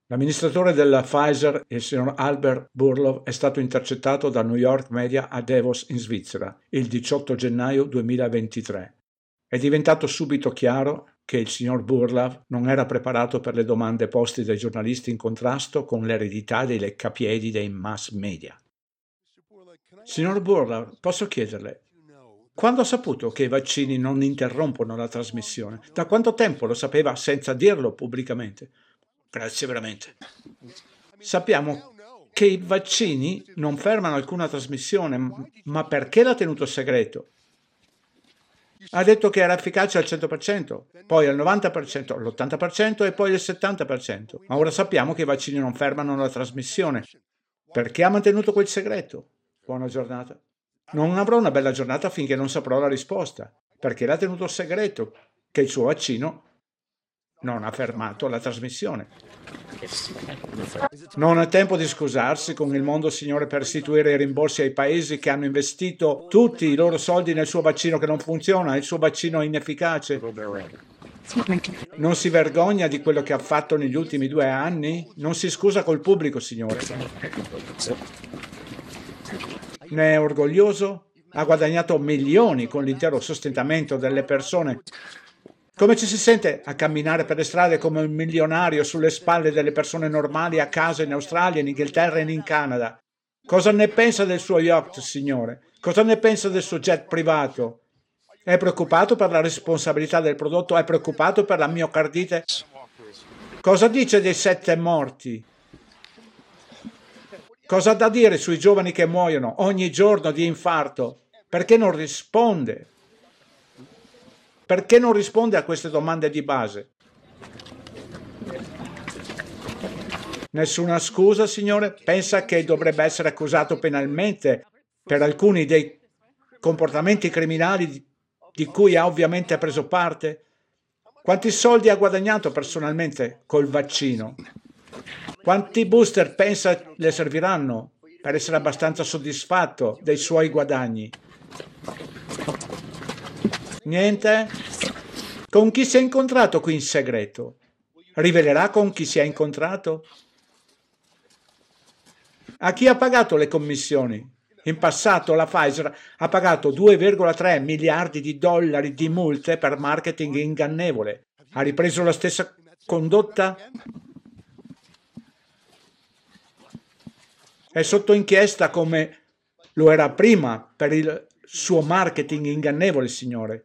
L'amministratore della Pfizer, il signor Albert Bourla, è stato intercettato da New York Media a Davos in Svizzera il 18 gennaio 2023. È diventato subito chiaro che il signor Bourla non era preparato per le domande poste dai giornalisti in contrasto con l'eredità dei leccapiedi dei mass media. Signor Bourla, posso chiederle, quando ha saputo che i vaccini non interrompono la trasmissione? Da quanto tempo lo sapeva senza dirlo pubblicamente? Grazie veramente. Sappiamo che i vaccini non fermano alcuna trasmissione, ma perché l'ha tenuto segreto? Ha detto che era efficace al 100%, poi al 90%, all'80% e poi al 70%. Ma ora sappiamo che i vaccini non fermano la trasmissione. Perché ha mantenuto quel segreto? Buona giornata. Non avrò una bella giornata finché non saprò la risposta. Perché l'ha tenuto segreto che il suo vaccino non ha fermato la trasmissione. Non è tempo di scusarsi con il mondo, signore, per restituire i rimborsi ai paesi che hanno investito tutti i loro soldi nel suo vaccino che non funziona, il suo vaccino inefficace. Non si vergogna di quello che ha fatto negli ultimi 2 anni? Non si scusa col pubblico, signore. Ne è orgoglioso? Ha guadagnato milioni con l'intero sostentamento delle persone. Come ci si sente a camminare per le strade come un milionario sulle spalle delle persone normali a casa in Australia, in Inghilterra e in Canada? Cosa ne pensa del suo yacht, signore? Cosa ne pensa del suo jet privato? È preoccupato per la responsabilità del prodotto? È preoccupato per la miocardite? Cosa dice dei 7 morti? Cosa ha da dire sui giovani che muoiono ogni giorno di infarto? Perché non risponde? Perché non risponde a queste domande di base? Nessuna scusa, signore? Pensa che dovrebbe essere accusato penalmente per alcuni dei comportamenti criminali di cui ha ovviamente preso parte? Quanti soldi ha guadagnato personalmente col vaccino? Quanti booster pensa le serviranno per essere abbastanza soddisfatto dei suoi guadagni? Niente? Con chi si è incontrato qui in segreto? Rivelerà con chi si è incontrato? A chi ha pagato le commissioni? In passato la Pfizer ha pagato 2,3 miliardi di dollari di multe per marketing ingannevole. Ha ripreso la stessa condotta? È sotto inchiesta come lo era prima per il suo marketing ingannevole, signore.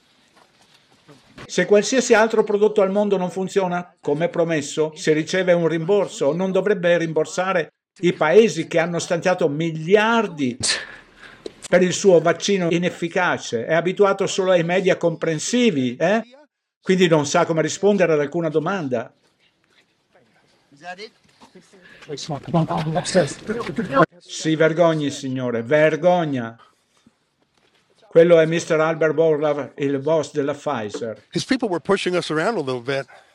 Se qualsiasi altro prodotto al mondo non funziona, come promesso, si riceve un rimborso. Non dovrebbe rimborsare i paesi che hanno stanziato miliardi per il suo vaccino inefficace. È abituato solo ai media comprensivi, eh? Quindi non sa come rispondere ad alcuna domanda. Si vergogni, signore, vergogna. Quello è Mr. Albert Bourla, il boss della Pfizer. His people were pushing us around a little bit.